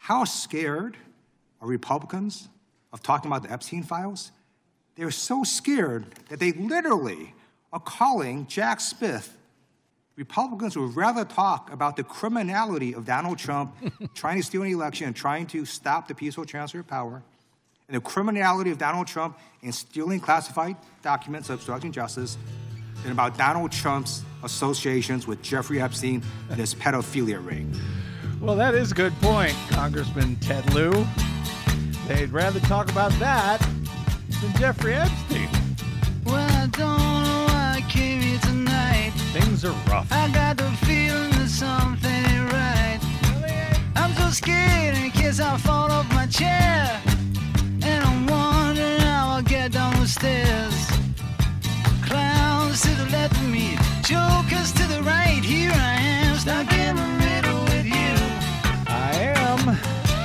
How scared are Republicans of talking about the Epstein files? They're so scared that they literally are calling Jack Smith. Republicans would rather talk about the criminality of Donald Trump trying to steal an election and trying to stop the peaceful transfer of power, and the criminality of Donald Trump in stealing classified documents of obstructing justice, than about Donald Trump's associations with Jeffrey Epstein and his pedophilia ring. Well, that is a good point, Congressman Ted Lieu. They'd rather talk about that than Jeffrey Epstein. Well, I don't know why I came here tonight. Things are rough. I got the feeling that something ain't right. I'm so scared in case I fall off my chair. And I'm wondering how I'll get down the stairs. Clowns to the left of me, jokers to the right. Here I am, stuck in the middle with you. I am.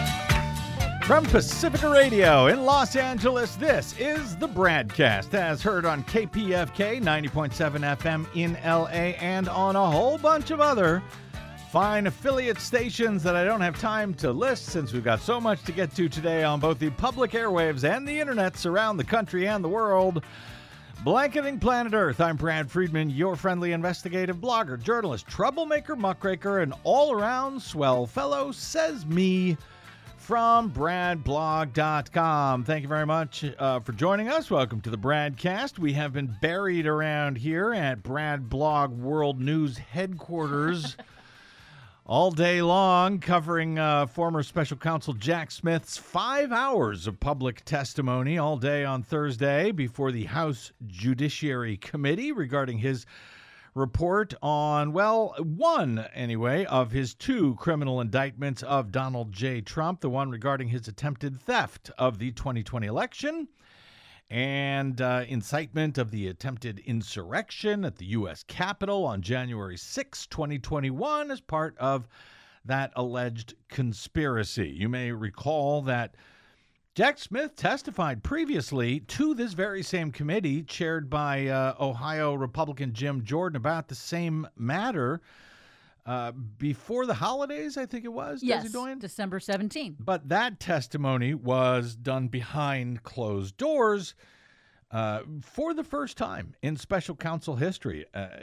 From Pacifica Radio in Los Angeles, this is the Bradcast, as heard on KPFK 90.7 FM in LA and on a whole bunch of other fine affiliate stations that I don't have time to list since we've got so much to get to today on both the public airwaves and the internets around the country and the world. Blanketing planet Earth, I'm Brad Friedman, your friendly investigative blogger, journalist, troublemaker, muckraker, and all-around swell fellow, says me, from bradblog.com. Thank you very much for joining us. Welcome to the Bradcast. We have been buried around here at Brad Blog World News Headquarters all day long, covering former special counsel Jack Smith's 5 hours of public testimony all day on Thursday before the House Judiciary Committee regarding his report on, well, one, anyway, of his 2 criminal indictments of Donald J. Trump, the one regarding his attempted theft of the 2020 election and incitement of the attempted insurrection at the U.S. Capitol on January 6, 2021, as part of that alleged conspiracy. You may recall that Jack Smith testified previously to this very same committee chaired by Ohio Republican Jim Jordan about the same matter before the holidays, I think it was. Yes, Desi Doyen? December 17th. But that testimony was done behind closed doors for the first time in special counsel history.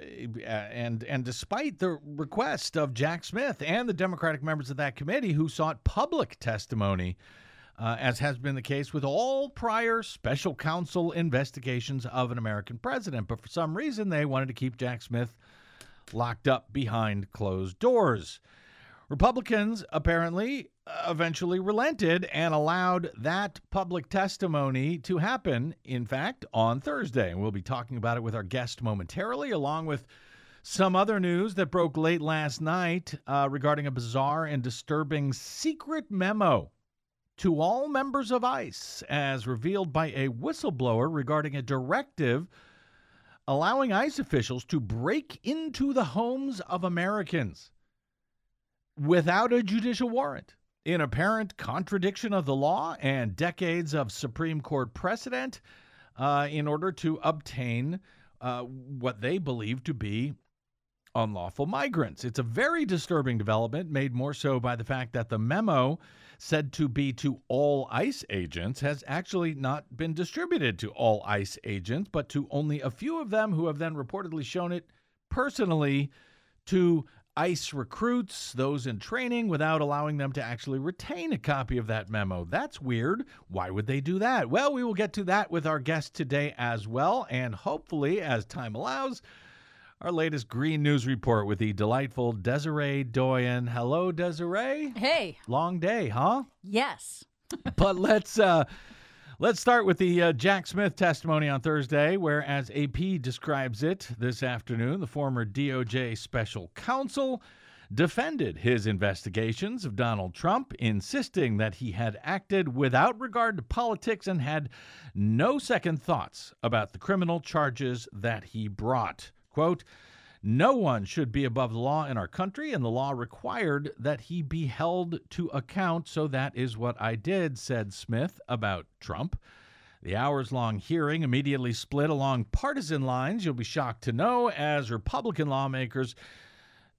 And despite the request of Jack Smith and the Democratic members of that committee who sought public testimony, as has been the case with all prior special counsel investigations of an American president. But for some reason, they wanted to keep Jack Smith locked up behind closed doors. Republicans apparently eventually relented and allowed that public testimony to happen, in fact, on Thursday. And we'll be talking about it with our guest momentarily, along with some other news that broke late last night regarding a bizarre and disturbing secret memo to all members of ICE, as revealed by a whistleblower regarding a directive allowing ICE officials to break into the homes of Americans without a judicial warrant, in apparent contradiction of the law and decades of Supreme Court precedent, in order to obtain what they believe to be unlawful migrants. It's a very disturbing development, made more so by the fact that the memo, said to be to all ICE agents, has actually not been distributed to all ICE agents, but to only a few of them, who have then reportedly shown it personally to ICE recruits, those in training, without allowing them to actually retain a copy of that memo. That's weird. Why would they do that? Well, we will get to that with our guest today as well, and hopefully, as time allows, our latest Green News Report with the delightful Desiree Doyen. Hello, Desiree. Hey. Long day, huh? Yes. But let's start with the Jack Smith testimony on Thursday, where, as AP describes it this afternoon, the former DOJ special counsel defended his investigations of Donald Trump, insisting that he had acted without regard to politics and had no second thoughts about the criminal charges that he brought. Quote, "No one should be above the law in our country, and the law required that he be held to account, so that is what I did," said Smith about Trump. The hours-long hearing immediately split along partisan lines, you'll be shocked to know, as Republican lawmakers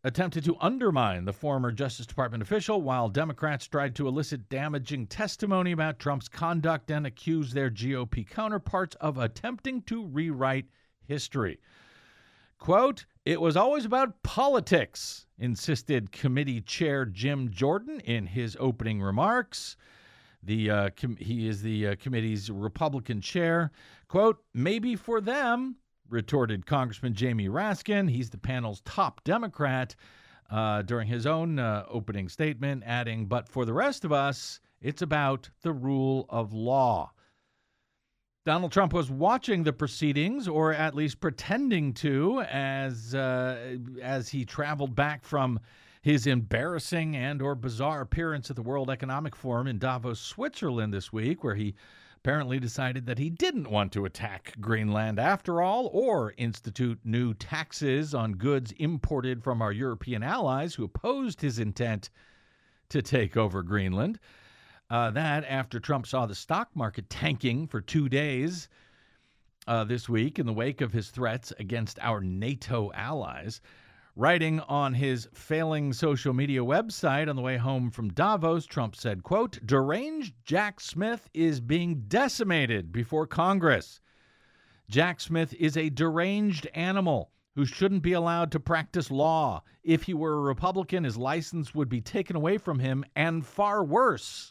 attempted to undermine the former Justice Department official, while Democrats tried to elicit damaging testimony about Trump's conduct and accuse their GOP counterparts of attempting to rewrite history. Quote, "It was always about politics," insisted committee chair Jim Jordan in his opening remarks. He is the committee's Republican chair. Quote, "Maybe for them," retorted Congressman Jamie Raskin. He's the panel's top Democrat during his own opening statement, adding, "But for the rest of us, it's about the rule of law." Donald Trump was watching the proceedings, or at least pretending to, as he traveled back from his embarrassing and or bizarre appearance at the World Economic Forum in Davos, Switzerland this week, where he apparently decided that he didn't want to attack Greenland after all, or institute new taxes on goods imported from our European allies who opposed his intent to take over Greenland. That after Trump saw the stock market tanking for 2 days this week in the wake of his threats against our NATO allies. Writing on his failing social media website on the way home from Davos, Trump said, quote, "Deranged Jack Smith is being decimated before Congress. Jack Smith is a deranged animal who shouldn't be allowed to practice law. If he were a Republican, his license would be taken away from him, and far worse."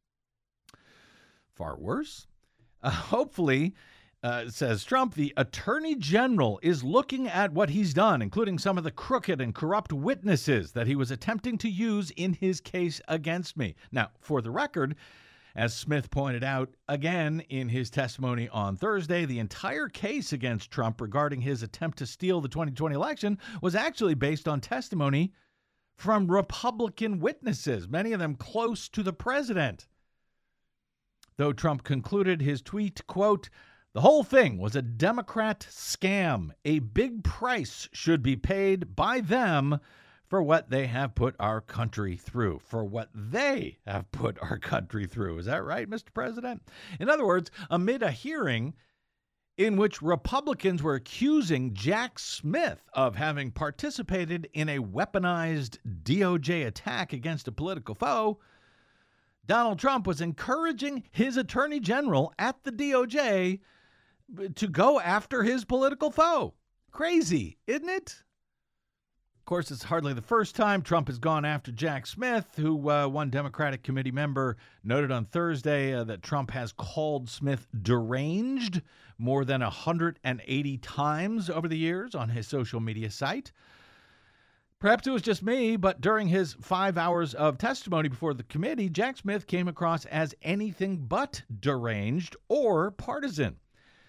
Far worse? Hopefully, says Trump, the Attorney General is looking at what he's done, including some of the crooked and corrupt witnesses that he was attempting to use in his case against me. Now, for the record, as Smith pointed out again in his testimony on Thursday, the entire case against Trump regarding his attempt to steal the 2020 election was actually based on testimony from Republican witnesses, many of them close to the president. Though Trump concluded his tweet, quote, "The whole thing was a Democrat scam. A big price should be paid by them for what they have put our country through." For what they have put our country through. Is that right, Mr. President? In other words, amid a hearing in which Republicans were accusing Jack Smith of having participated in a weaponized DOJ attack against a political foe, Donald Trump was encouraging his attorney general at the DOJ to go after his political foe. Crazy, isn't it? Of course, it's hardly the first time Trump has gone after Jack Smith, who one Democratic committee member noted on Thursday that Trump has called Smith deranged more than 180 times over the years on his social media site. Perhaps it was just me, but during his 5 hours of testimony before the committee, Jack Smith came across as anything but deranged or partisan.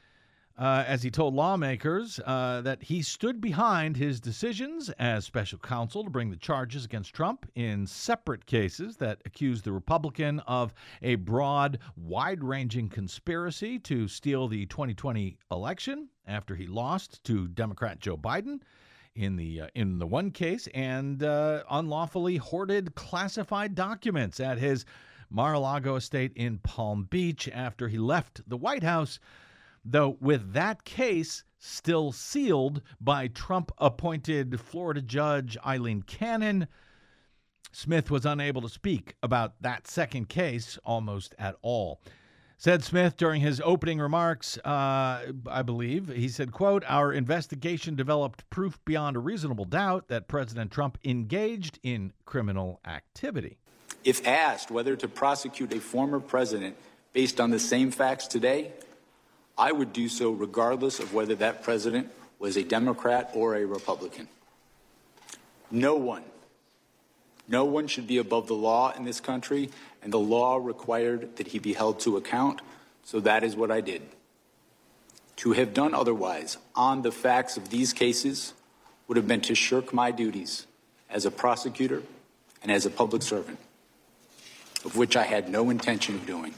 As he told lawmakers that he stood behind his decisions as special counsel to bring the charges against Trump in separate cases that accused the Republican of a broad, wide-ranging conspiracy to steal the 2020 election after he lost to Democrat Joe Biden in the one case, and unlawfully hoarded classified documents at his Mar-a-Lago estate in Palm Beach after he left the White House, though with that case still sealed by Trump-appointed Florida Judge Eileen Cannon. Smith was unable to speak about that second case almost at all. Said Smith during his opening remarks, I believe, he said, quote, "Our investigation developed proof beyond a reasonable doubt that President Trump engaged in criminal activity." If asked whether to prosecute a former president based on the same facts today, I would do so regardless of whether that president was a Democrat or a Republican. No one should be above the law in this country, and the law required that he be held to account, so that is what I did. To have done otherwise on the facts of these cases would have been to shirk my duties as a prosecutor and as a public servant, of which I had no intention of doing.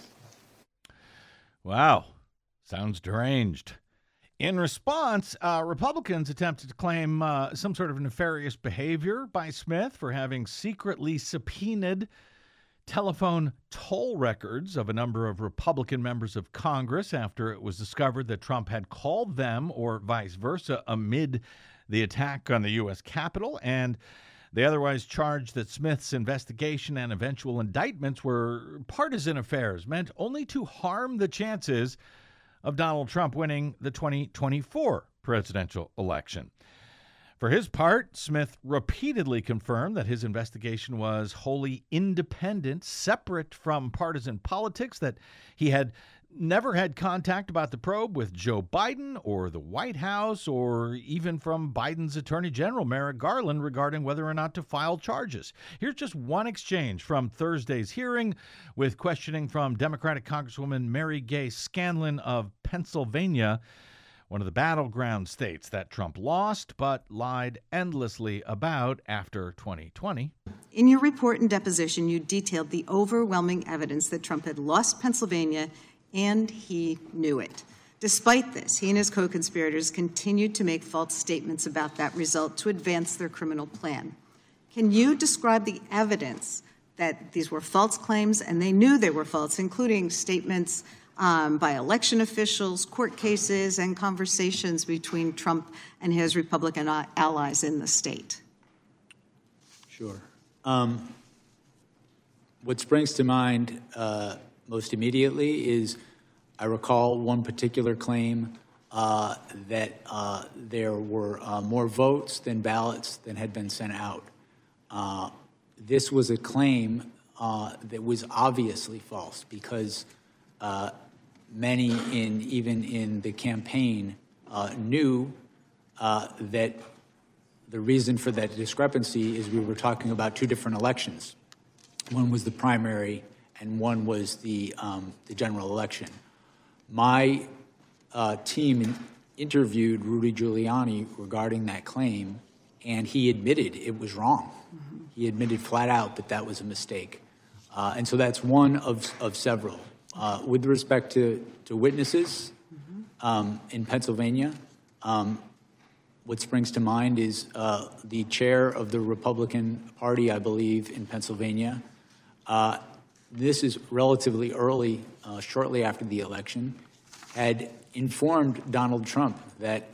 Wow, sounds deranged. In response, Republicans attempted to claim some sort of nefarious behavior by Smith for having secretly subpoenaed telephone toll records of a number of Republican members of Congress after it was discovered that Trump had called them, or vice versa, amid the attack on the U.S. Capitol. And They otherwise charged that Smith's investigation and eventual indictments were partisan affairs meant only to harm the chances of Donald Trump winning the 2024 presidential election. For his part, Smith repeatedly confirmed that his investigation was wholly independent, separate from partisan politics, that he had never had contact about the probe with Joe Biden or the White House or even from Biden's Attorney General, Merrick Garland, regarding whether or not to file charges. Here's just one exchange from Thursday's hearing with questioning from Democratic Congresswoman Mary Gay Scanlon of Pennsylvania, one of the battleground states that Trump lost but lied endlessly about after 2020. In your report and deposition, you detailed the overwhelming evidence that Trump had lost Pennsylvania, and he knew it. Despite this, he and his co-conspirators continued to make false statements about that result to advance their criminal plan. Can you describe the evidence that these were false claims and they knew they were false, including statements by election officials, court cases, and conversations between Trump and his Republican allies in the state? Sure. What springs to mind most immediately is I recall one particular claim that there were more votes than ballots than had been sent out. This was a claim that was obviously false because many even in the campaign knew that the reason for that discrepancy is we were talking about two different elections. One was the primary and one was the general election. My team interviewed Rudy Giuliani regarding that claim, and he admitted it was wrong. Mm-hmm. He admitted flat out that that was a mistake. And so that's one of several. With respect to witnesses in Pennsylvania, what springs to mind is the chair of the Republican Party, I believe, in Pennsylvania. This is relatively early, shortly after the election, had informed Donald Trump that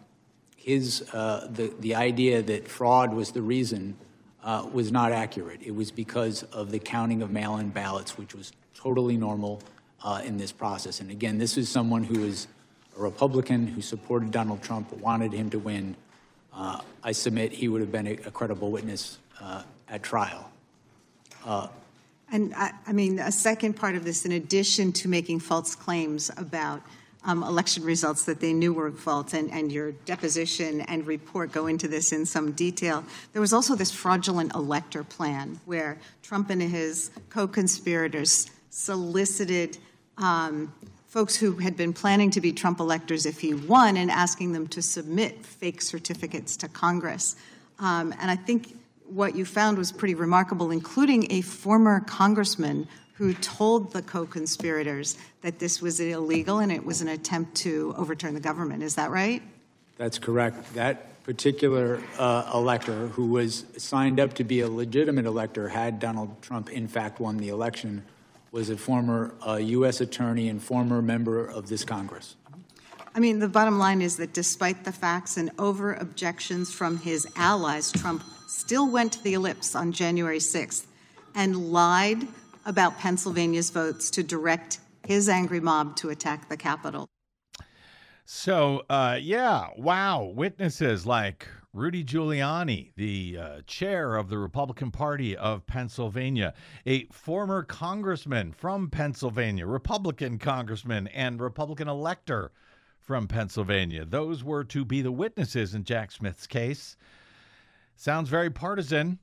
the idea that fraud was the reason was not accurate. It was because of the counting of mail-in ballots, which was totally normal in this process. And again, this is someone who is a Republican who supported Donald Trump, wanted him to win. I submit he would have been a credible witness at trial. And I mean, a second part of this, in addition to making false claims about election results that they knew were false, and your deposition and report go into this in some detail, there was also this fraudulent elector plan where Trump and his co-conspirators solicited folks who had been planning to be Trump electors if he won and asking them to submit fake certificates to Congress. And I think what you found was pretty remarkable, including a former congressman who told the co-conspirators that this was illegal and it was an attempt to overturn the government. Is that right? That's correct. That particular elector, who was signed up to be a legitimate elector had Donald Trump in fact won the election, was a former U.S. attorney and former member of this Congress. I mean, the bottom line is that despite the facts and over objections from his allies, Trump still went to the ellipse on January 6th and lied about Pennsylvania's votes to direct his angry mob to attack the Capitol. So, wow. Witnesses like Rudy Giuliani, the chair of the Republican Party of Pennsylvania, a former congressman from Pennsylvania, Republican congressman and Republican elector from Pennsylvania. Those were to be the witnesses in Jack Smith's case. Sounds very partisan.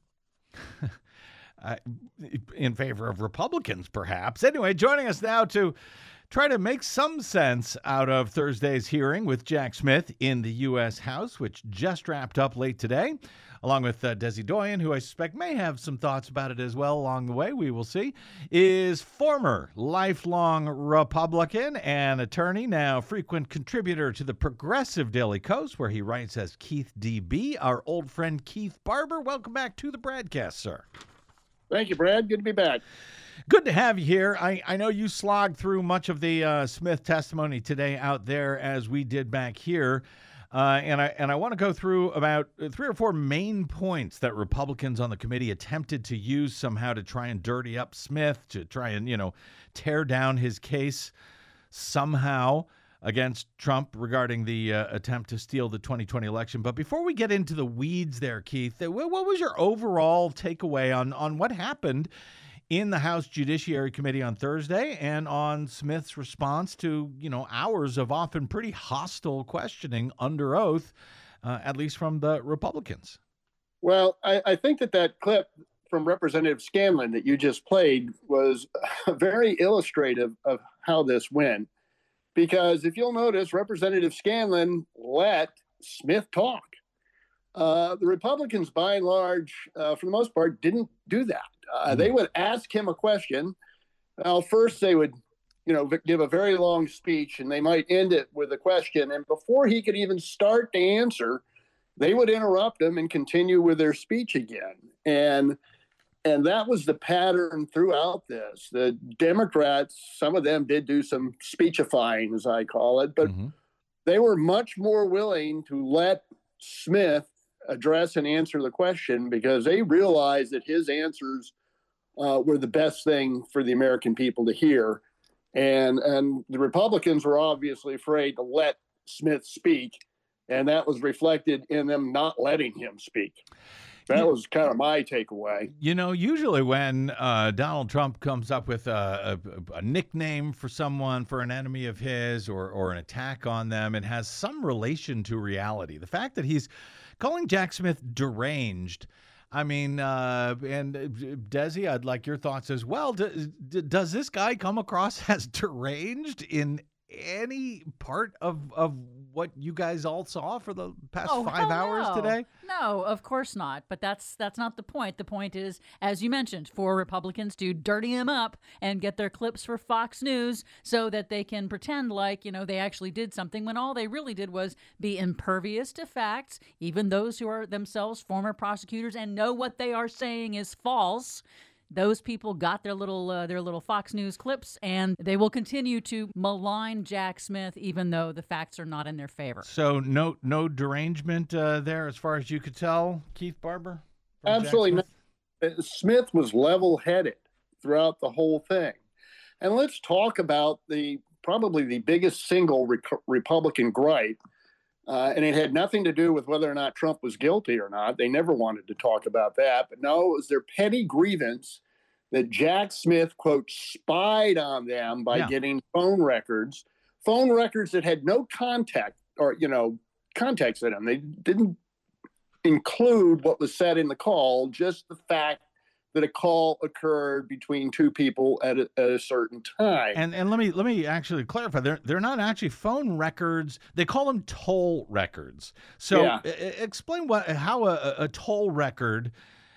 In favor of Republicans, perhaps. Anyway, joining us now to try to make some sense out of Thursday's hearing with Jack Smith in the U.S. House, which just wrapped up late today, along with Desi Doyen, who I suspect may have some thoughts about it as well along the way. We will see. Is former lifelong Republican and attorney, now frequent contributor to the Progressive Daily Kos, where he writes as Keith D.B., our old friend Keith Barber. Welcome back to the broadcast, sir. Thank you, Brad. Good to be back. Good to have you here. I know you slogged through much of the Smith testimony today out there as we did back here. And I want to go through about 3 or 4 main points that Republicans on the committee attempted to use somehow to try and dirty up Smith, to try and, tear down his case somehow against Trump regarding the attempt to steal the 2020 election. But before we get into the weeds there, Keith, what was your overall takeaway on what happened in the House Judiciary Committee on Thursday and on Smith's response to, hours of often pretty hostile questioning under oath, at least from the Republicans? Well, I think that clip from Representative Scanlon that you just played was very illustrative of how this went. Because if you'll notice, Representative Scanlon let Smith talk. The Republicans, by and large, for the most part, didn't do that. They would ask him a question. Well, first they would, give a very long speech, and they might end it with a question. And before he could even start to answer, they would interrupt him and continue with their speech again. And that was the pattern throughout this. The Democrats, some of them did do some speechifying, as I call it, but they were much more willing to let Smith address and answer the question because they realized that his answers were the best thing for the American people to hear. And the Republicans were obviously afraid to let Smith speak, and that was reflected in them not letting him speak. That was kind of my takeaway. Usually when Donald Trump comes up with a nickname for someone, for an enemy of his, or an attack on them, it has some relation to reality. The fact that he's calling Jack Smith deranged, and Desi, I'd like your thoughts as well. Does this guy come across as deranged in any part of what you guys all saw for the past 5 hours today? No, of course not. But that's not the point. The point is, as you mentioned, for Republicans to dirty him up and get their clips for Fox News so that they can pretend like, they actually did something when all they really did was be impervious to facts, even those who are themselves former prosecutors and know what they are saying is false. Those people got their little Fox News clips, and they will continue to malign Jack Smith, even though the facts are not in their favor. So no derangement there, as far as you could tell, Keith Barber? Absolutely not. Smith was level-headed throughout the whole thing. And let's talk about probably the biggest single Republican gripe. And it had nothing to do with whether or not Trump was guilty or not. They never wanted to talk about that. But no, it was their petty grievance that Jack Smith, quote, spied on them by getting phone records that had no context in them. They didn't include what was said in the call, just the fact that a call occurred between two people at a certain time. And let me actually clarify. They're not actually phone records. They call them toll records. So explain how a toll record.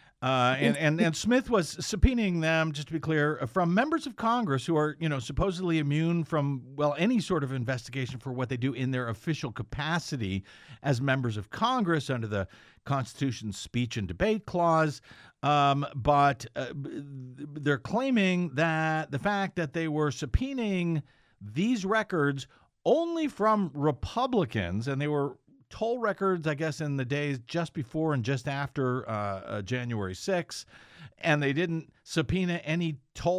And Smith was subpoenaing them, just to be clear, from members of Congress who are, supposedly immune from, any sort of investigation for what they do in their official capacity as members of Congress under the Constitution's speech and debate clause. But they're claiming that the fact that they were subpoenaing these records only from Republicans, and they were toll records, I guess, in the days just before and just after January 6th, and they didn't subpoena any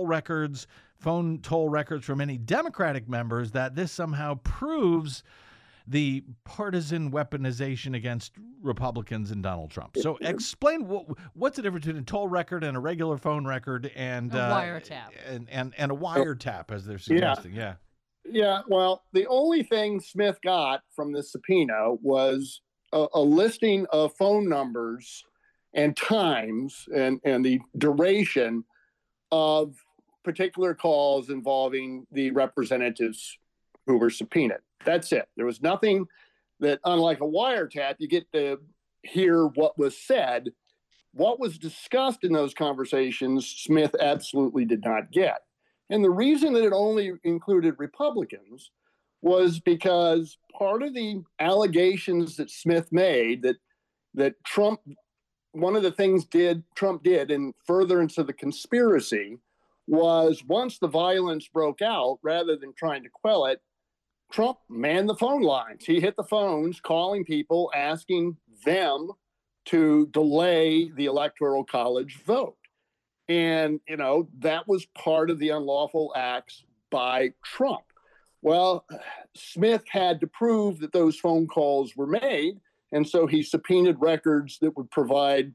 phone toll records from any Democratic members, that this somehow proves the partisan weaponization against Republicans and Donald Trump. So explain what's the difference between a toll record and a regular phone record and a wiretap. And a wiretap, as they're suggesting. Yeah, well, the only thing Smith got from the subpoena was a listing of phone numbers and times and the duration of particular calls involving the representatives who were subpoenaed. That's it. There was nothing that, unlike a wiretap, you get to hear what was said. What was discussed in those conversations, Smith absolutely did not get. And the reason that it only included Republicans was because part of the allegations that Smith made that Trump, one of the things Trump did in furtherance of the conspiracy was once the violence broke out, rather than trying to quell it, Trump manned the phone lines. He hit the phones, calling people, asking them to delay the Electoral College vote. And, that was part of the unlawful acts by Trump. Well, Smith had to prove that those phone calls were made. And so he subpoenaed records that would provide,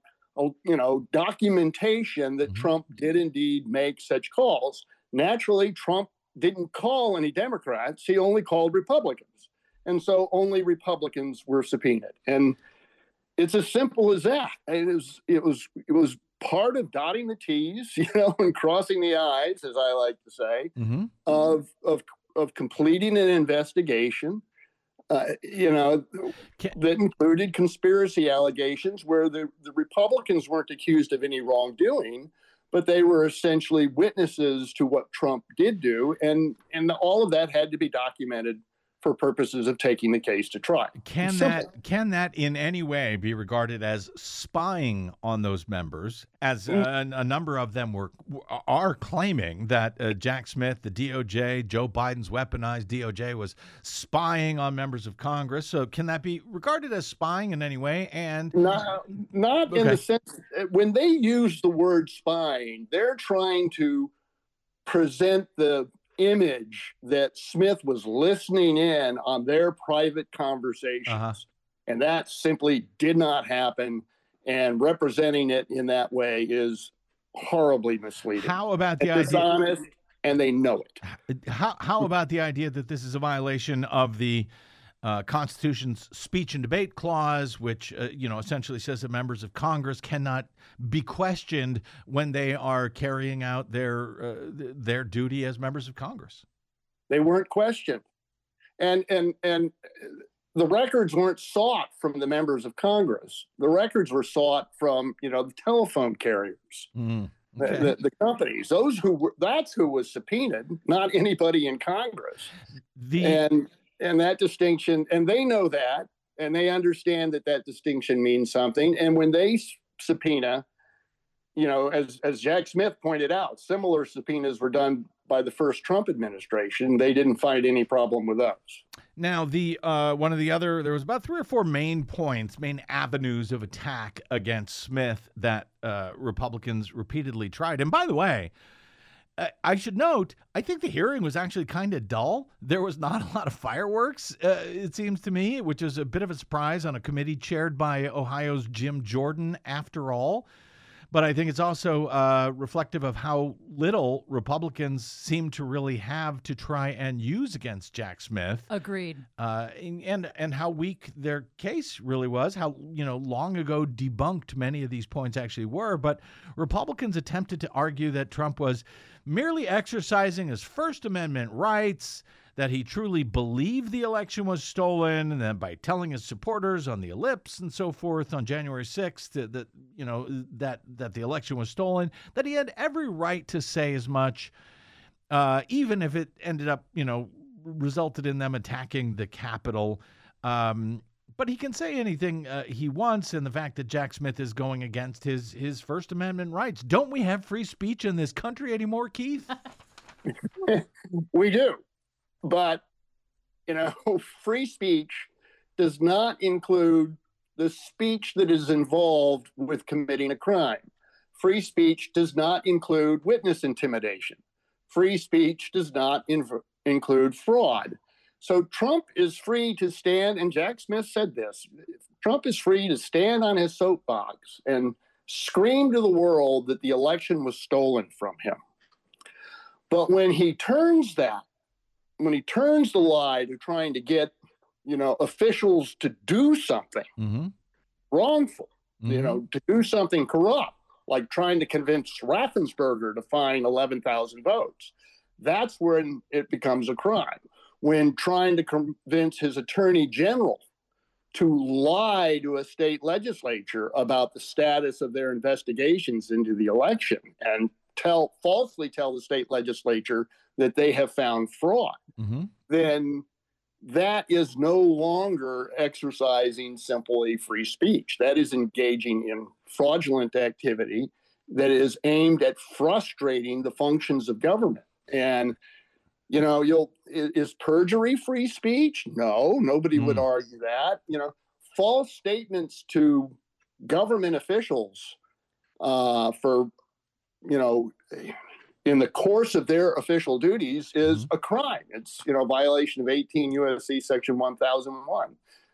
documentation that Trump did indeed make such calls. Naturally, Trump didn't call any Democrats. He only called Republicans. And so only Republicans were subpoenaed. And it's as simple as that. It was part of dotting the T's, and crossing the I's, as I like to say, of completing an investigation, that included conspiracy allegations where the Republicans weren't accused of any wrongdoing, but they were essentially witnesses to what Trump did do. And all of that had to be documented for purposes of taking the case to trial. Can that in any way be regarded as spying on those members, as a number of them are claiming that Jack Smith, the DOJ, Joe Biden's weaponized DOJ, was spying on members of Congress? So can that be regarded as spying in any way? And not in the sense, when they use the word spying, they're trying to present the image that Smith was listening in on their private conversations. And that simply did not happen. And representing it in that way is horribly misleading. How about the idea? Dishonest, and they know it. How about the idea that this is a violation of the Constitution's speech and debate clause, which essentially says that members of Congress cannot be questioned when they are carrying out their duty as members of Congress? They weren't questioned, and the records weren't sought from the members of Congress. The records were sought from the telephone carriers. Okay. The companies, that's who was subpoenaed, not anybody in Congress. And that distinction, and they know that, and they understand that distinction means something. And when they subpoena, as Jack Smith pointed out, similar subpoenas were done by the first Trump administration. They didn't find any problem with those. Now, there was about 3 or 4 main avenues of attack against Smith that Republicans repeatedly tried. And by the way, I should note, I think the hearing was actually kind of dull. There was not a lot of fireworks, it seems to me, which is a bit of a surprise on a committee chaired by Ohio's Jim Jordan, after all. But I think it's also reflective of how little Republicans seem to really have to try and use against Jack Smith. Agreed. And how weak their case really was, how long ago debunked many of these points actually were. But Republicans attempted to argue that Trump was merely exercising his First Amendment rights, that he truly believed the election was stolen, and then by telling his supporters on the ellipse and so forth on January 6th that the election was stolen, that he had every right to say as much, even if it ended up, resulted in them attacking the Capitol. But he can say anything he wants, and the fact that Jack Smith is going against his First Amendment rights. Don't we have free speech in this country anymore, Keith? We do. But, free speech does not include the speech that is involved with committing a crime. Free speech does not include witness intimidation. Free speech does not include fraud. So Trump is free to stand, and Jack Smith said this, Trump is free to stand on his soapbox and scream to the world that the election was stolen from him. But when he turns the lie to trying to get, officials to do something wrongful, to do something corrupt, like trying to convince Raffensperger to fine 11,000 votes, that's when it becomes a crime. When trying to convince his attorney general to lie to a state legislature about the status of their investigations into the election and falsely tell the state legislature that they have found fraud, then that is no longer exercising simply free speech. That is engaging in fraudulent activity that is aimed at frustrating the functions of government. And is perjury free speech? No, nobody would argue that. False statements to government officials for, in the course of their official duties is a crime. It's, violation of 18 U.S.C. Section 1001.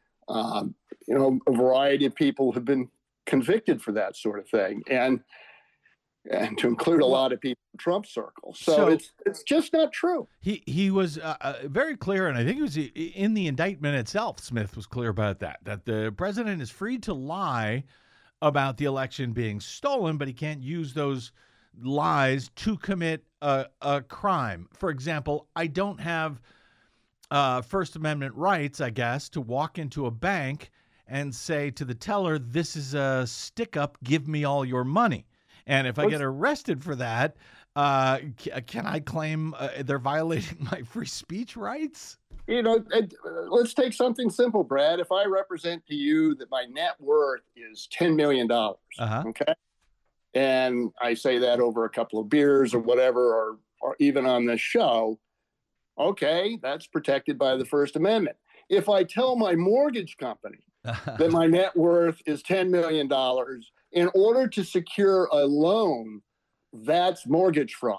A variety of people have been convicted for that sort of thing, and to include a lot of people in Trump's circle. So it's just not true. He was very clear, and I think it was in the indictment itself. Smith was clear about that the president is free to lie about the election being stolen, but he can't use those lies to commit a crime. For example, I don't have First Amendment rights, I guess, to walk into a bank and say to the teller, "This is a stick-up, give me all your money." And if I get arrested for that, can I claim they're violating my free speech rights? Let's take something simple, Brad. If I represent to you that my net worth is $10 million, okay, and I say that over a couple of beers or whatever, or even on this show, okay, that's protected by the First Amendment. If I tell my mortgage company that my net worth is $10 million in order to secure a loan, that's mortgage fraud.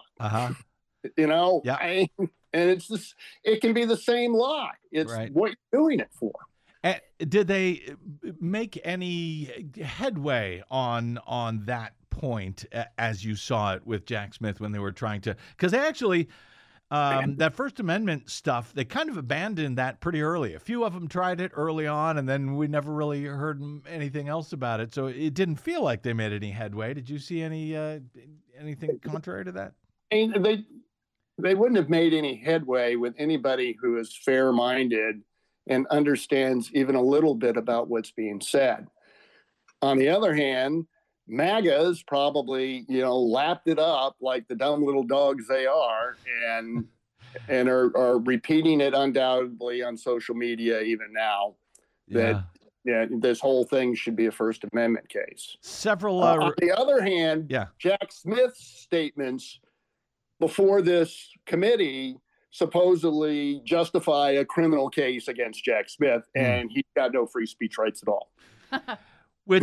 And it's this. It can be the same lie. It's what you're doing it for. Did they make any headway on that point as you saw it with Jack Smith when they were trying to? Because they actually. That First Amendment stuff, they kind of abandoned that pretty early. A few of them tried it early on, and then we never really heard anything else about it. So it didn't feel like they made any headway. Did you see anything contrary to that? And they wouldn't have made any headway with anybody who is fair-minded and understands even a little bit about what's being said. On the other hand, MAGAs probably, lapped it up like the dumb little dogs they are, and are repeating it undoubtedly on social media even now. That this whole thing should be a First Amendment case. Several. On the other hand, Jack Smith's statements before this committee supposedly justify a criminal case against Jack Smith, and he's got no free speech rights at all. Which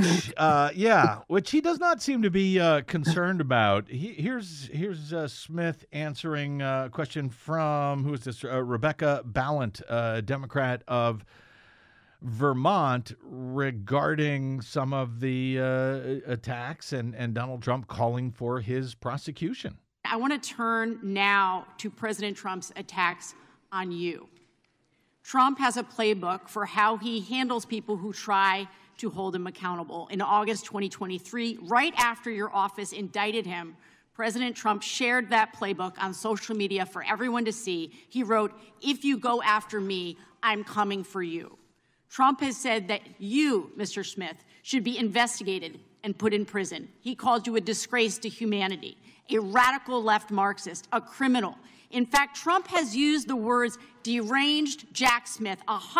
he does not seem to be concerned about. Here's Smith answering a question from, who is this? Rebecca Ballant, Democrat of Vermont, regarding some of the attacks and Donald Trump calling for his prosecution. I want to turn now to President Trump's attacks on you. Trump has a playbook for how he handles people who try to hold him accountable. In August 2023, right after your office indicted him, President Trump shared that playbook on social media for everyone to see. He wrote, "If you go after me, I'm coming for you." Trump has said that you, Mr. Smith, should be investigated and put in prison. He called you a disgrace to humanity, a radical left Marxist, a criminal. In fact, Trump has used the words deranged Jack Smith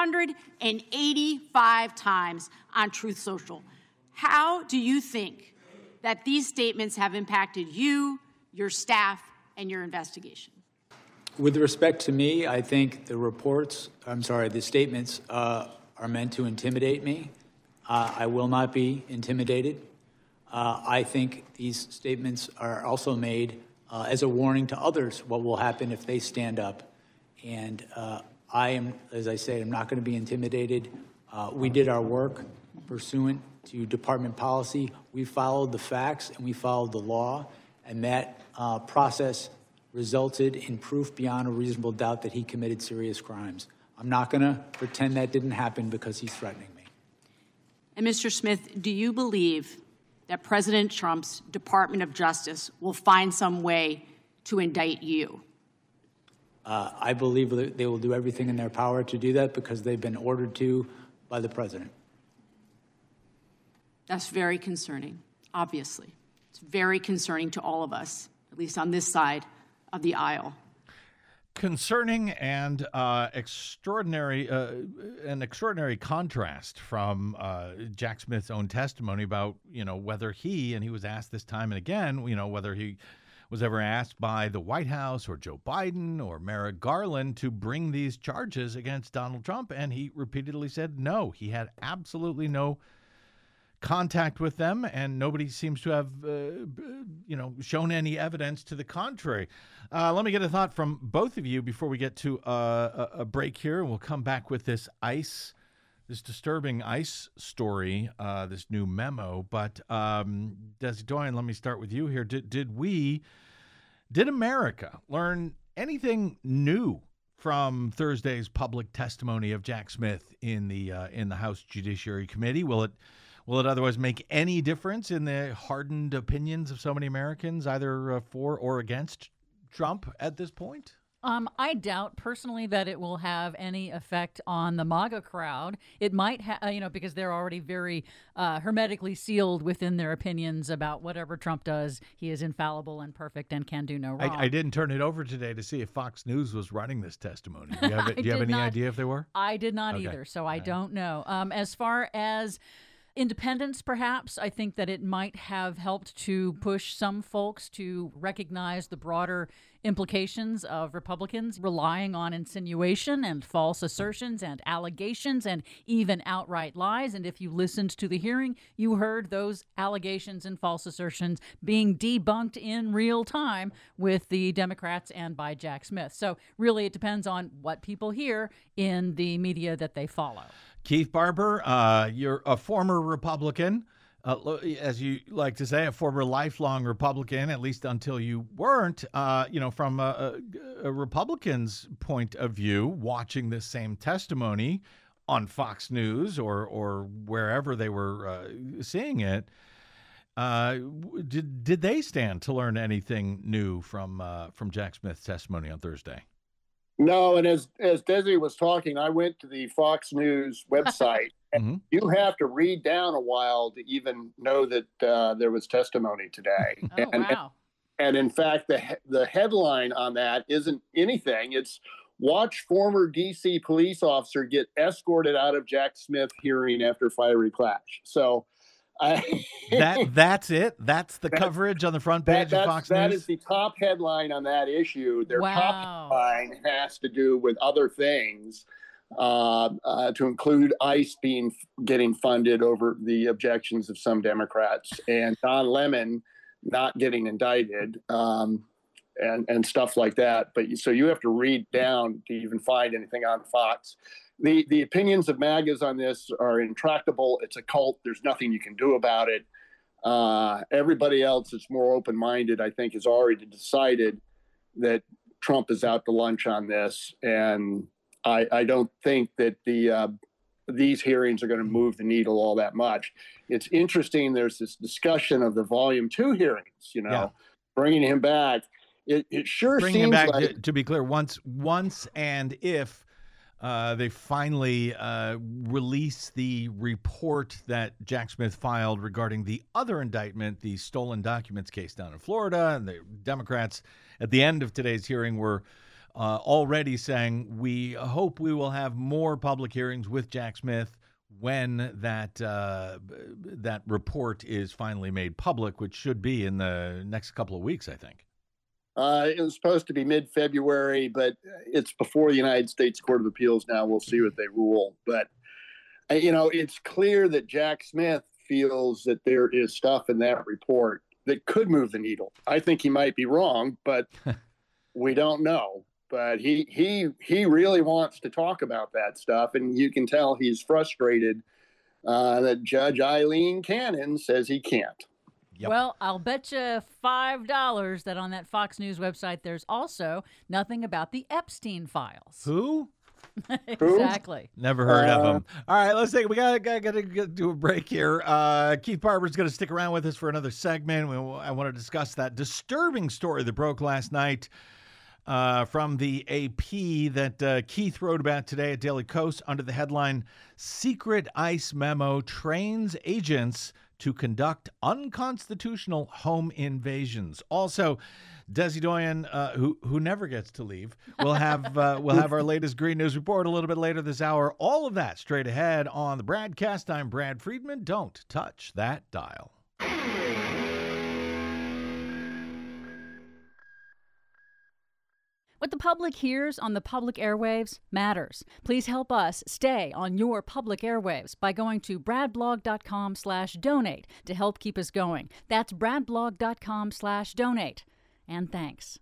185 times on Truth Social. How do you think that these statements have impacted you, your staff, and your investigation? With respect to me, I think the statements are meant to intimidate me. I will not be intimidated. I think these statements are also made as a warning to others what will happen if they stand up. And I am, as I said, I'm not going to be intimidated. We did our work pursuant to department policy. We followed the facts and we followed the law, and that process resulted in proof beyond a reasonable doubt that he committed serious crimes. I'm not going to pretend that didn't happen because he's threatening me. And Mr. Smith, do you believe that President Trump's Department of Justice will find some way to indict you? I believe that they will do everything in their power to do that because they've been ordered to by the president. That's very concerning, obviously. It's very concerning to all of us, at least on this side of the aisle. Concerning and an extraordinary contrast from Jack Smith's own testimony about, whether he was asked this time and again, whether he was ever asked by the White House or Joe Biden or Merrick Garland to bring these charges against Donald Trump, and he repeatedly said no. He had absolutely no contact with them, and nobody seems to have, shown any evidence to the contrary. Let me get a thought from both of you before we get to a break here, and we'll come back with this disturbing ICE story, this new memo. But Desi Doyen, let me start with you here. Did America learn anything new from Thursday's public testimony of Jack Smith in the House Judiciary Committee? Will it otherwise make any difference in the hardened opinions of so many Americans, either for or against Trump at this point? I doubt personally that it will have any effect on the MAGA crowd. It might, because they're already very hermetically sealed within their opinions about whatever Trump does. He is infallible and perfect and can do no wrong. I didn't turn it over today to see if Fox News was running this testimony. Do you have any idea if they were? I did not either, so I don't know. As far as independence, perhaps, I think that it might have helped to push some folks to recognize the broader implications of Republicans relying on insinuation and false assertions and allegations and even outright lies. And if you listened to the hearing, you heard those allegations and false assertions being debunked in real time with the Democrats and by Jack Smith. So really, it depends on what people hear in the media that they follow. Keith Barber, you're a former Republican, as you like to say, a former lifelong Republican, at least until you weren't. From a Republican's point of view, watching this same testimony on Fox News or wherever they were seeing it, did they stand to learn anything new from Jack Smith's testimony on Thursday? No, and as Desi was talking, I went to the Fox News website, and you have to read down a while to even know that there was testimony today. Wow. And in fact, the headline on that isn't anything. It's "Watch former D.C. police officer get escorted out of Jack Smith hearing after fiery clash." So that's it. That's the coverage on the front page of Fox News. That is the top headline on that issue. Their top headline has to do with other things, to include ICE getting funded over the objections of some Democrats, and Don Lemon not getting indicted, and stuff like that. So you have to read down to even find anything on Fox. The opinions of MAGAs on this are intractable. It's a cult. There's nothing you can do about it. Everybody else that's more open-minded, I think, has already decided that Trump is out to lunch on this. And I don't think that these hearings are going to move the needle all that much. It's interesting. There's this discussion of the Volume 2 hearings, bringing him back. It sure bringing seems him back, like, to be clear, once and if they finally release the report that Jack Smith filed regarding the other indictment, the stolen documents case down in Florida. And the Democrats at the end of today's hearing were already saying, we hope we will have more public hearings with Jack Smith when that report is finally made public, which should be in the next couple of weeks, I think. It was supposed to be mid-February, but it's before the United States Court of Appeals now. We'll see what they rule. But, it's clear that Jack Smith feels that there is stuff in that report that could move the needle. I think he might be wrong, but we don't know. But he really wants to talk about that stuff, and you can tell he's frustrated that Judge Eileen Cannon says he can't. Yep. Well, I'll bet you $5 that on that Fox News website, there's also nothing about the Epstein files. Who? Exactly. Never heard of them. All right, let's take. We got to do a break here. Keith Barber's going to stick around with us for another segment. I want to discuss that disturbing story that broke last night from the AP that Keith wrote about today at Daily Kos under the headline "Secret ICE Memo Trains Agents to Conduct Unconstitutional Home Invasions." Also, Desi Doyen, who never gets to leave, we'll have our latest Green News Report a little bit later this hour. All of that straight ahead on the BradCast. I'm Brad Friedman. Don't touch that dial. What the public hears on the public airwaves matters. Please help us stay on your public airwaves by going to bradblog.com/donate to help keep us going. That's bradblog.com/donate. And thanks.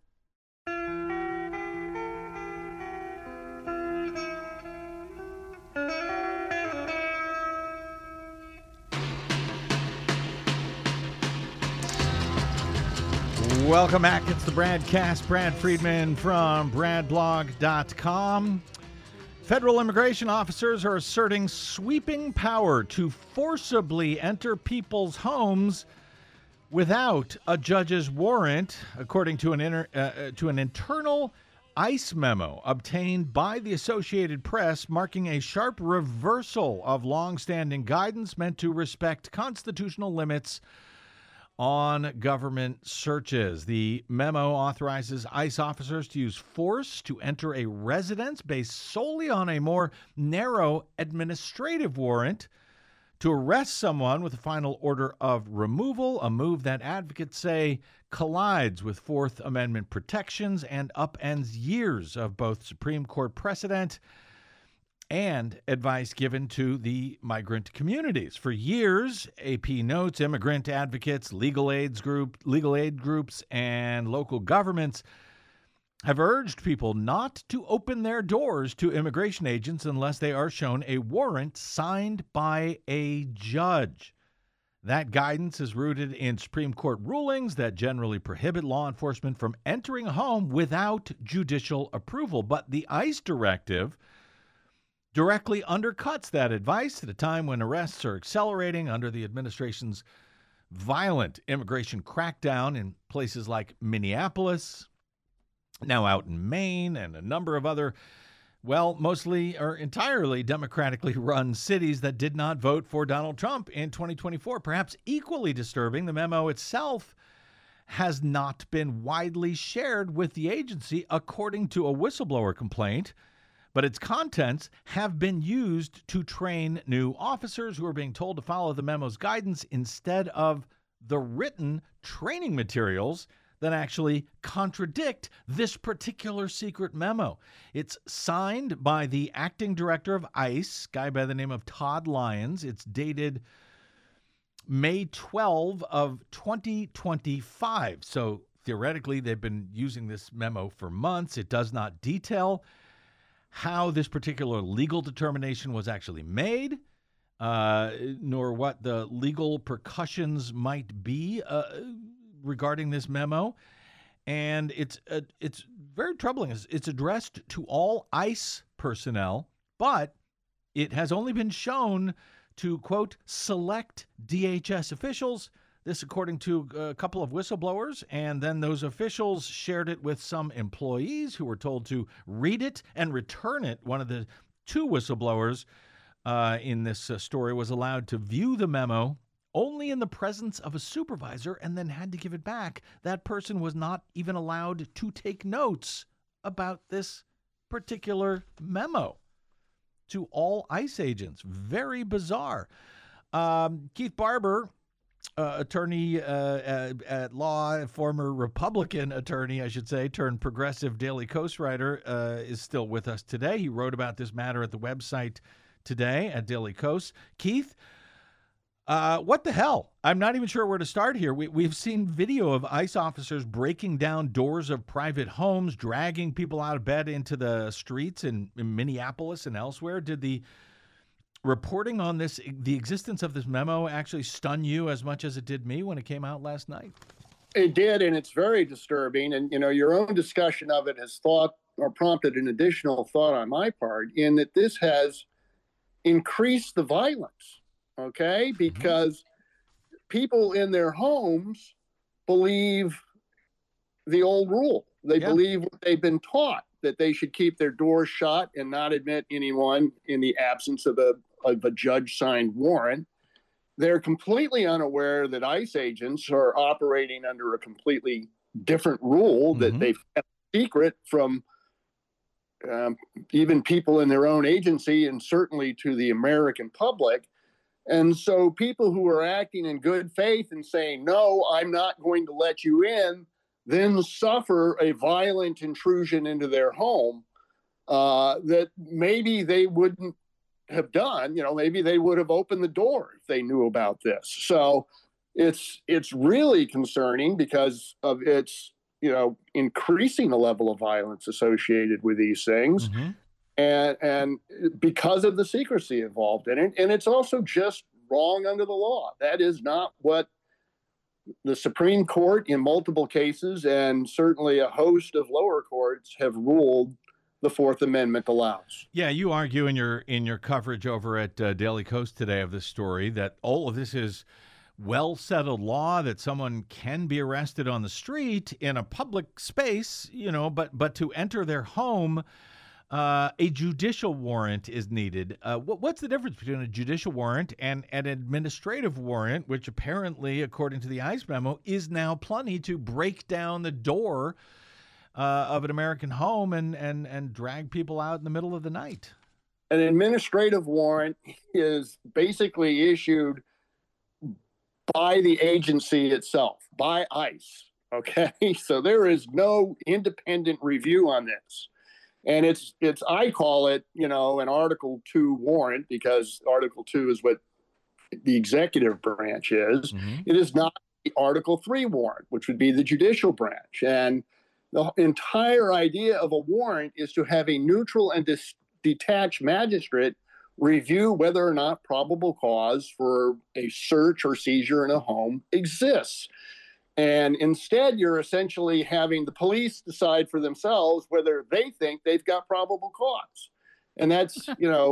Welcome back. It's the Bradcast. Brad Friedman from bradblog.com. Federal immigration officers are asserting sweeping power to forcibly enter people's homes without a judge's warrant, according to an internal ICE memo obtained by the Associated Press, marking a sharp reversal of longstanding guidance meant to respect constitutional limits on government searches. The memo authorizes ICE officers to use force to enter a residence based solely on a more narrow administrative warrant to arrest someone with a final order of removal, a move that advocates say collides with Fourth Amendment protections and upends years of both Supreme Court precedent and advice given to the migrant communities. For years, AP notes, immigrant advocates, legal aid groups, and local governments have urged people not to open their doors to immigration agents unless they are shown a warrant signed by a judge. That guidance is rooted in Supreme Court rulings that generally prohibit law enforcement from entering a home without judicial approval. But the ICE directive directly undercuts that advice at a time when arrests are accelerating under the administration's violent immigration crackdown in places like Minneapolis, now out in Maine, and a number of other, well, mostly or entirely democratically run cities that did not vote for Donald Trump in 2024. Perhaps equally disturbing, the memo itself has not been widely shared with the agency, according to a whistleblower complaint. But its contents have been used to train new officers who are being told to follow the memo's guidance instead of the written training materials that actually contradict this particular secret memo. It's signed by the acting director of ICE, a guy by the name of Todd Lyons. It's dated May 12 of 2025. So theoretically, they've been using this memo for months. It does not detail how this particular legal determination was actually made, nor what the legal repercussions might be regarding this memo. And it's very troubling. It's addressed to all ICE personnel, but it has only been shown to, quote, select DHS officials. This, according to a couple of whistleblowers, and then those officials shared it with some employees who were told to read it and return it. One of the two whistleblowers in this story was allowed to view the memo only in the presence of a supervisor and then had to give it back. That person was not even allowed to take notes about this particular memo to all ICE agents. Very bizarre. Keith Barber, attorney at law, former Republican attorney, I should say, turned progressive Daily Kos writer, is still with us today. He wrote about this matter at the website today at Daily Kos. Keith, what the hell? I'm not even sure where to start here. We've seen video of ICE officers breaking down doors of private homes, dragging people out of bed into the streets in Minneapolis and elsewhere. Did the reporting on this, the existence of this memo, actually stun you as much as it did me when it came out last night? It did, and it's very disturbing. And, you know, your own discussion of it has prompted an additional thought on my part in that this has increased the violence, okay? Because people in their homes believe the old rule. They believe what they've been taught, that they should keep their doors shut and not admit anyone in the absence of a judge-signed warrant. They're completely unaware that ICE agents are operating under a completely different rule that they've kept secret from even people in their own agency and certainly to the American public. And so people who are acting in good faith and saying, no, I'm not going to let you in then suffer a violent intrusion into their home that maybe they wouldn't have done. Maybe they would have opened the door if they knew about this. So it's really concerning because of its increasing the level of violence associated with these things, and because of the secrecy involved in it. And it's also just wrong under the law. That is not what the Supreme Court in multiple cases, and certainly a host of lower courts, have ruled the Fourth Amendment allows. Yeah, you argue in your coverage over at Daily Kos today of this story that all of this is well-settled law, that someone can be arrested on the street in a public space, but to enter their home, a judicial warrant is needed. What's the difference between a judicial warrant and an administrative warrant, which apparently, according to the ICE memo, is now plenty to break down the door of an American home and drag people out in the middle of the night? An administrative warrant is basically issued by the agency itself, by ICE. Okay, so there is no independent review on this. And it's I call it, an Article 2 warrant, because Article 2 is what the executive branch is. It is not the Article 3 warrant, which would be the judicial branch. And the entire idea of a warrant is to have a neutral and detached magistrate review whether or not probable cause for a search or seizure in a home exists. And instead, you're essentially having the police decide for themselves whether they think they've got probable cause. And that's,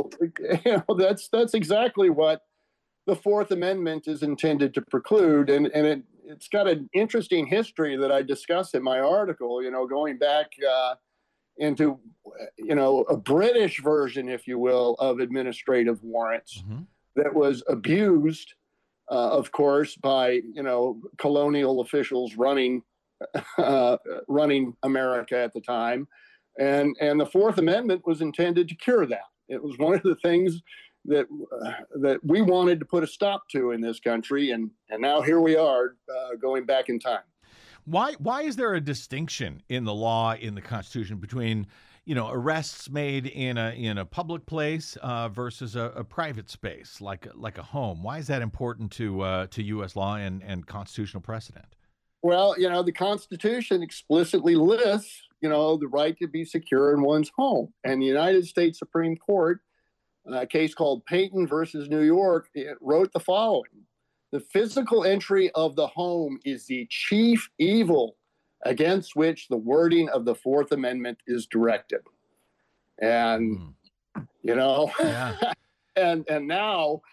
that's exactly what the Fourth Amendment is intended to preclude. And it's got an interesting history that I discuss in my article, going back into, a British version, if you will, of administrative warrants that was abused, of course, by, colonial officials running America at the time. And the Fourth Amendment was intended to cure that. It was one of the things that we wanted to put a stop to in this country. And now here we are, going back in time. Why is there a distinction in the law, in the Constitution, between arrests made in a public place versus a private space like a home? Why is that important to U.S. law and constitutional precedent? Well, the Constitution explicitly lists the right to be secure in one's home, and the United States Supreme Court, a case called Payton versus New York, it wrote the following: the physical entry of the home is the chief evil against which the wording of the Fourth Amendment is directed. And, Yeah. and now,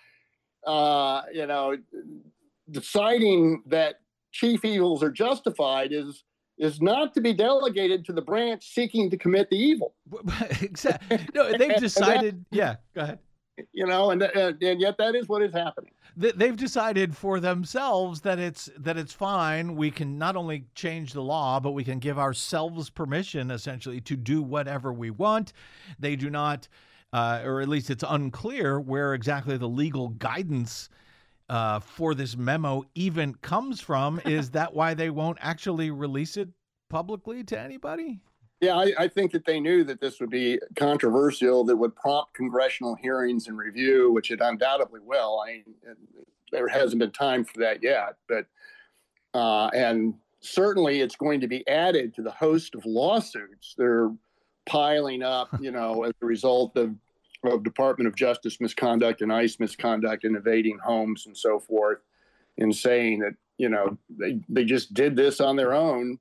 deciding that chief evils are justified is not to be delegated to the branch seeking to commit the evil. Exactly. No, they've decided. Yeah, go ahead. And yet that is what is happening. They've decided for themselves that it's fine. We can not only change the law, but we can give ourselves permission, essentially, to do whatever we want. They do not, or at least it's unclear where exactly the legal guidance for this memo even comes from. Is that why they won't actually release it publicly to anybody? Yeah, I think that they knew that this would be controversial, that would prompt congressional hearings and review, which it undoubtedly will. There hasn't been time for that yet, but and certainly it's going to be added to the host of lawsuits that are piling up, as a result of Department of Justice misconduct and ICE misconduct in invading homes and so forth, and saying that they just did this on their own.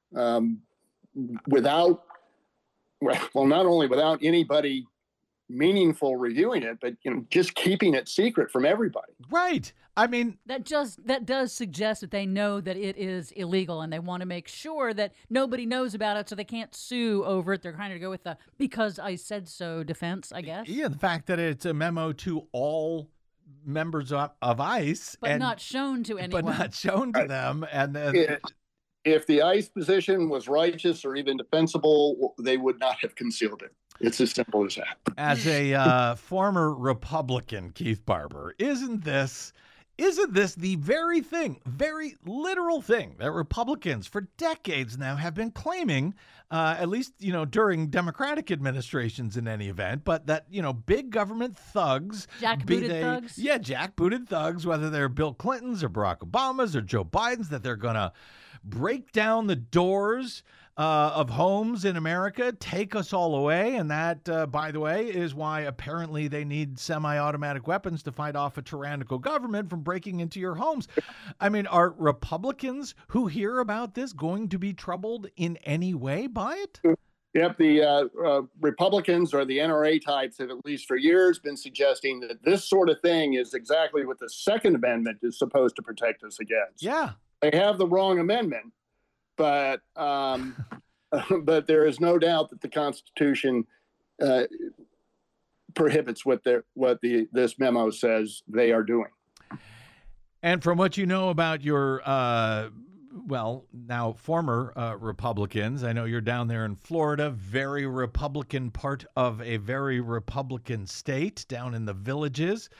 Not only without anybody meaningful reviewing it, but just keeping it secret from everybody. Right. I mean, that does suggest that they know that it is illegal, and they want to make sure that nobody knows about it, so they can't sue over it. They're trying to go with the "because I said so" defense, I guess. Yeah, the fact that it's a memo to all members of ICE, but not shown to anyone. But not shown to them, and. If the ICE position was righteous or even defensible, they would not have concealed it. It's as simple as that. As a former Republican, Keith Barber, isn't this Isn't this the very thing, very literal thing that Republicans for decades now have been claiming, at least, during Democratic administrations in any event, but that, big government thugs. Jackbooted thugs? Yeah, jackbooted thugs, whether they're Bill Clintons or Barack Obamas or Joe Biden's, that they're going to break down the doors of homes in America, take us all away. And that, by the way, is why apparently they need semi-automatic weapons to fight off a tyrannical government from breaking into your homes. I mean, are Republicans who hear about this going to be troubled in any way by it? Yep, the Republicans or the NRA types have, at least for years, been suggesting that this sort of thing is exactly what the Second Amendment is supposed to protect us against. Yeah. They have the wrong amendment, but there is no doubt that the Constitution prohibits what this memo says they are doing. And from what you know about your, now former Republicans, I know you're down there in Florida, very Republican part of a very Republican state down in the Villages.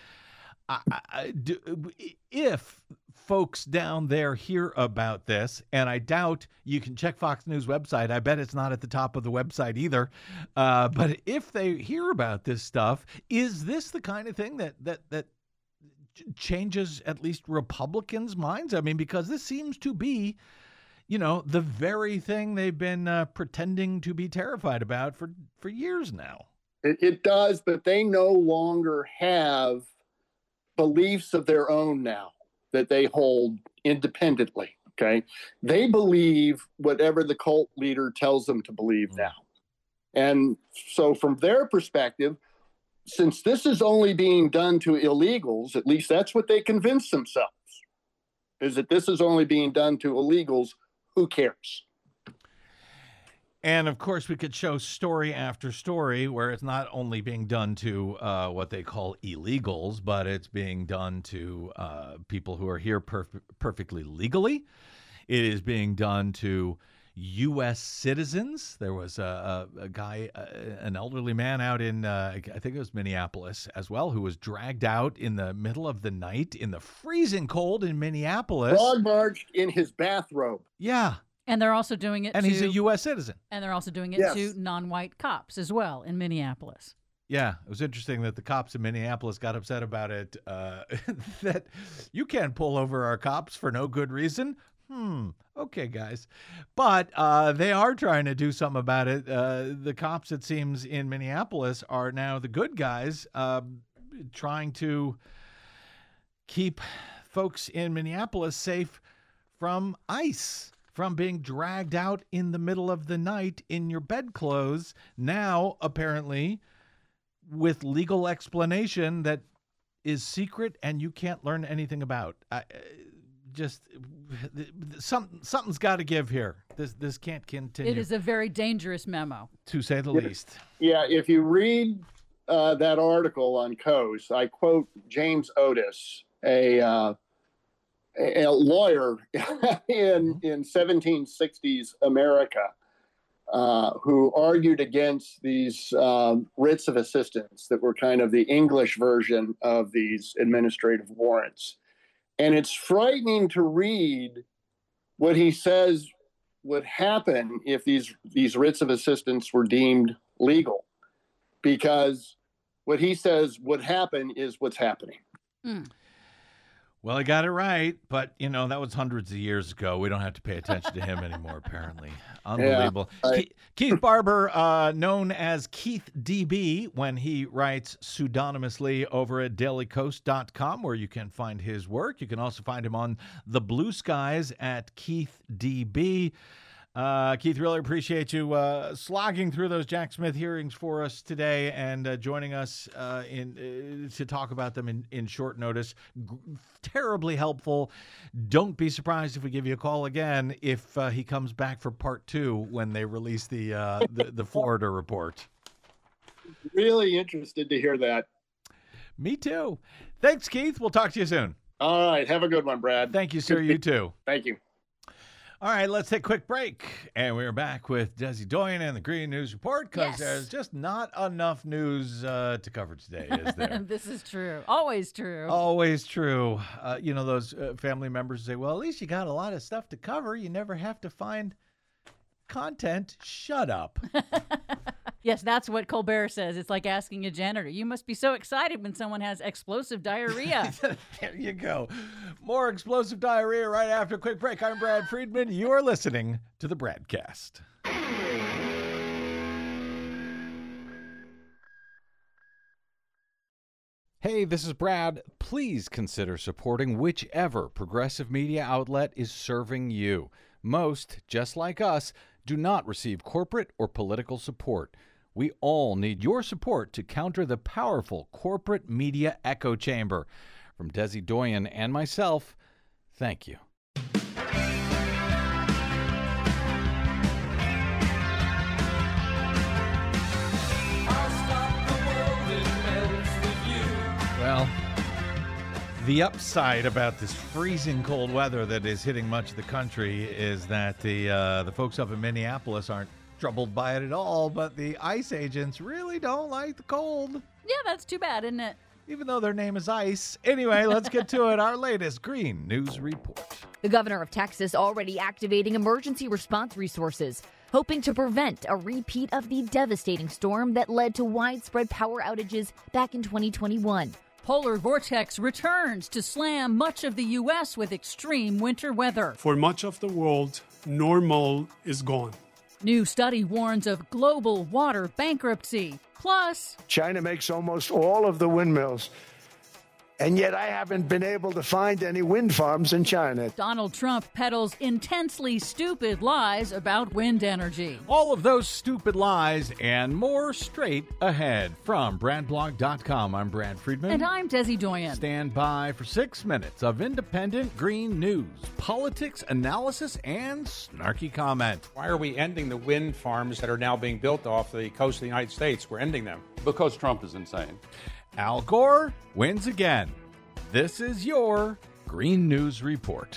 If folks down there hear about this, and I doubt you can check Fox News website, I bet it's not at the top of the website either. But if they hear about this stuff, is this the kind of thing that changes at least Republicans' minds? I mean, because this seems to be, the very thing they've been pretending to be terrified about for years now. It does, but they no longer have beliefs of their own now that they hold independently. Okay. They believe whatever the cult leader tells them to believe now. And so from their perspective, since this is only being done to illegals, at least that's what they convince themselves, is that this is only being done to illegals. Who cares? And of course, we could show story after story where it's not only being done to what they call illegals, but it's being done to people who are here perfectly legally. It is being done to U.S. citizens. There was a guy, an elderly man out in, I think it was Minneapolis as well, who was dragged out in the middle of the night in the freezing cold in Minneapolis. Frog marched in his bathrobe. Yeah. And they're also doing it and to... he's a U.S. citizen. And they're also doing it to non-white cops as well in Minneapolis. Yeah, it was interesting that the cops in Minneapolis got upset about it, that you can't pull over our cops for no good reason. Okay, guys. But they are trying to do something about it. The cops, it seems, in Minneapolis are now the good guys, trying to keep folks in Minneapolis safe from ICE, from being dragged out in the middle of the night in your bedclothes. Now, apparently, with legal explanation that is secret and you can't learn anything about. Something's got to give here. This can't continue. It is a very dangerous memo, to say the least. Yeah, if you read that article on Coase, I quote James Otis, a lawyer in 1760s America, who argued against these writs of assistance that were kind of the English version of these administrative warrants. And it's frightening to read what he says would happen if these writs of assistance were deemed legal, because what he says would happen is what's happening. Well, I got it right, but, that was hundreds of years ago. We don't have to pay attention to him anymore, apparently. Unbelievable. Yeah, Keith Barber, known as Keith DB, when he writes pseudonymously over at dailycoast.com, where you can find his work. You can also find him on the Blue Skies at Keith DB. Keith, really appreciate you slogging through those Jack Smith hearings for us today and joining us to talk about them in short notice. Terribly helpful. Don't be surprised if we give you a call again if he comes back for part 2 when they release the Florida report. Really interested to hear that. Me too. Thanks, Keith. We'll talk to you soon. All right. Have a good one, Brad. Thank you, sir. You too. Thank you. All right, let's take a quick break. And we're back with Desi Doyen and the Green News Report because there's just not enough news to cover today, is there? This is true. Always true. Always true. Those family members say, well, at least you got a lot of stuff to cover. You never have to find content. Shut up. Yes, that's what Colbert says. It's like asking a janitor. You must be so excited when someone has explosive diarrhea. There you go. More explosive diarrhea right after a quick break. I'm Brad Friedman. You are listening to the Bradcast. Hey, this is Brad. Please consider supporting whichever progressive media outlet is serving you. Most, just like us, do not receive corporate or political support. We all need your support to counter the powerful corporate media echo chamber. From Desi Doyen and myself, thank you. Well, the upside about this freezing cold weather that is hitting much of the country is that the folks up in Minneapolis aren't troubled by it at all, but the ICE agents really don't like the cold. Yeah, that's too bad, isn't it? Even though their name is ICE. Anyway, let's get to it. Our latest Green News Report. The governor of Texas already activating emergency response resources, hoping to prevent a repeat of the devastating storm that led to widespread power outages back in 2021. Polar vortex returns to slam much of the U.S. with extreme winter weather. For much of the world, normal is gone. New study warns of global water bankruptcy. Plus, China makes almost all of the windmills, and yet I haven't been able to find any wind farms in China. Donald Trump peddles intensely stupid lies about wind energy. All of those stupid lies and more straight ahead. From BradBlog.com, I'm Brad Friedman. And I'm Desi Doyen. Stand by for 6 minutes of independent green news, politics, analysis, and snarky comment. Why are we ending the wind farms that are now being built off the coast of the United States? We're ending them. Because Trump is insane. Al Gore wins again. This is your Green News Report.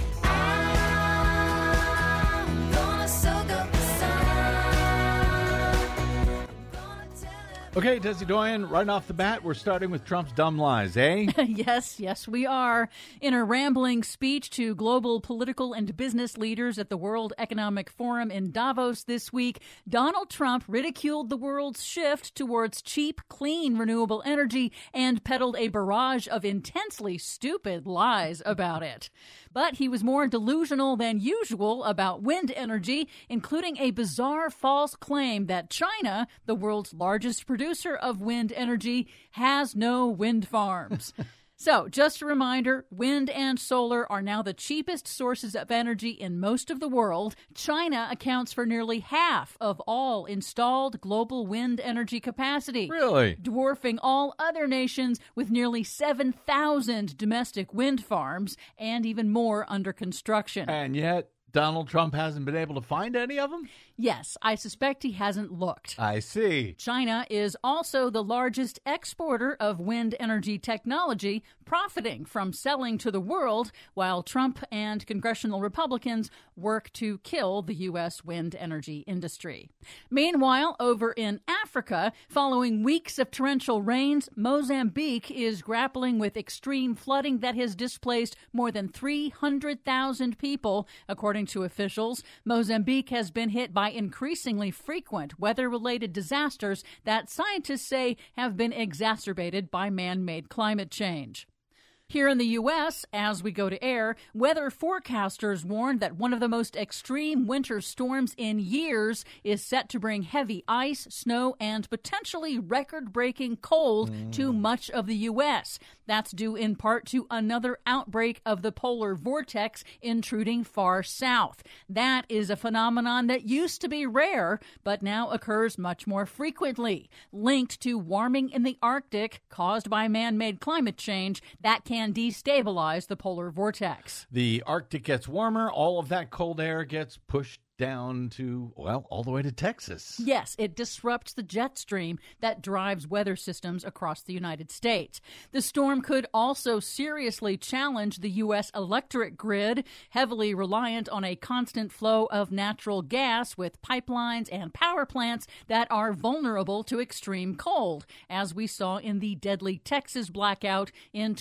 Okay, Desi Doyen, right off the bat, we're starting with Trump's dumb lies, eh? Yes, we are. In a rambling speech to global political and business leaders at the World Economic Forum in Davos this week, Donald Trump ridiculed the world's shift towards cheap, clean, renewable energy and peddled a barrage of intensely stupid lies about it. But he was more delusional than usual about wind energy, including a bizarre false claim that China, the world's largest producer of wind energy, has no wind farms. So, just a reminder, wind and solar are now the cheapest sources of energy in most of the world. China accounts for nearly half of all installed global wind energy capacity. Really? Dwarfing all other nations with nearly 7,000 domestic wind farms and even more under construction. And yet, Donald Trump hasn't been able to find any of them? Yes, I suspect he hasn't looked. I see. China is also the largest exporter of wind energy technology, profiting from selling to the world, while Trump and congressional Republicans work to kill the U.S. wind energy industry. Meanwhile, over in Africa, following weeks of torrential rains, Mozambique is grappling with extreme flooding that has displaced more than 300,000 people, according to officials. Mozambique has been hit by increasingly frequent weather-related disasters that scientists say have been exacerbated by man-made climate change. Here in the U.S., as we go to air, weather forecasters warned that one of the most extreme winter storms in years is set to bring heavy ice, snow, and potentially record-breaking cold to much of the U.S. That's due in part to another outbreak of the polar vortex intruding far south. That is a phenomenon that used to be rare, but now occurs much more frequently. Linked to warming in the Arctic caused by man-made climate change, that can destabilize the polar vortex. The Arctic gets warmer, all of that cold air gets pushed down to, well, all the way to Texas. Yes, it disrupts the jet stream that drives weather systems across the United States. The storm could also seriously challenge the U.S. electric grid, heavily reliant on a constant flow of natural gas with pipelines and power plants that are vulnerable to extreme cold, as we saw in the deadly Texas blackout in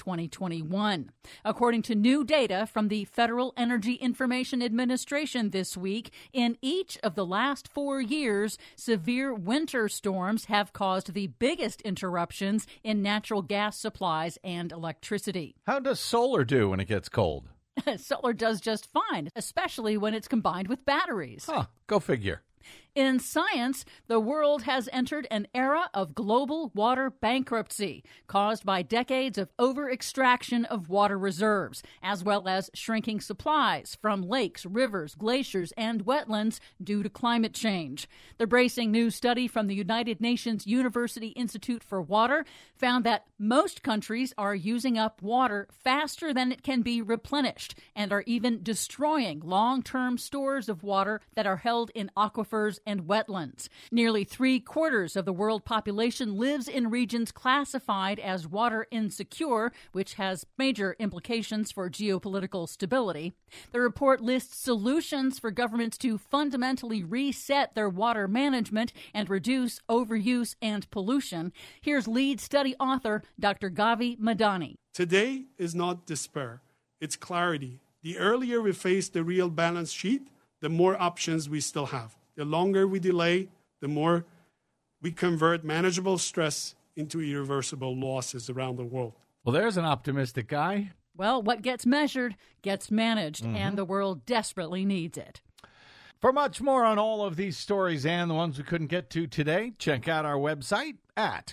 2021. According to new data from the Federal Energy Information Administration this week, in each of the last 4 years, severe winter storms have caused the biggest interruptions in natural gas supplies and electricity. How does solar do when it gets cold? Solar does just fine, especially when it's combined with batteries. Huh, go figure. In science, the world has entered an era of global water bankruptcy caused by decades of over-extraction of water reserves, as well as shrinking supplies from lakes, rivers, glaciers, and wetlands due to climate change. The bracing new study from the United Nations University Institute for Water found that most countries are using up water faster than it can be replenished and are even destroying long-term stores of water that are held in aquifers and wetlands. Nearly 3/4 of the world population lives in regions classified as water insecure, which has major implications for geopolitical stability. The report lists solutions for governments to fundamentally reset their water management and reduce overuse and pollution. Here's lead study author Dr. Gavi Madani. Today is not despair, it's clarity. The earlier we face the real balance sheet, the more options we still have. The longer we delay, the more we convert manageable stress into irreversible losses around the world. Well, there's an optimistic guy. Well, what gets measured gets managed, and the world desperately needs it. For much more on all of these stories and the ones we couldn't get to today, check out our website at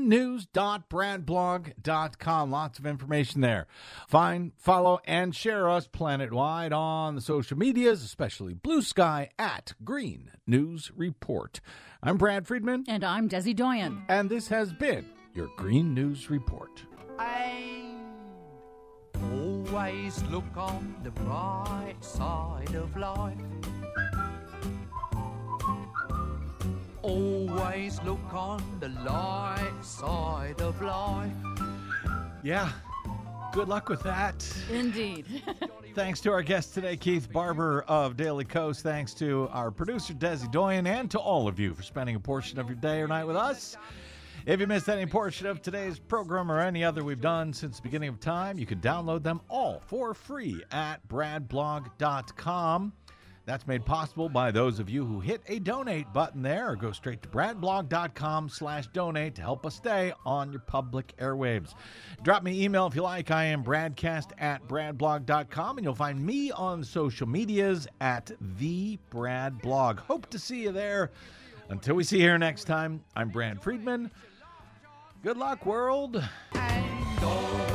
greennews.bradblog.com. Lots of information there. Find, follow, and share us planet-wide on the social medias, especially Blue Sky at Green News Report. I'm Brad Friedman. And I'm Desi Doyen. And this has been your Green News Report. Always look on the bright side of life. Always look on the light side of life. Yeah, good luck with that. Indeed. Thanks to our guest today, Keith Barber of Daily Kos. Thanks to our producer, Desi Doyen, and to all of you for spending a portion of your day or night with us. If you missed any portion of today's program or any other we've done since the beginning of time, you can download them all for free at bradblog.com. That's made possible by those of you who hit a donate button there or go straight to bradblog.com/donate to help us stay on your public airwaves. Drop me an email if you like. I am bradcast@bradblog.com, and you'll find me on social medias at @TheBradBlog. Hope to see you there. Until we see you here next time, I'm Brad Friedman. Good luck, world. And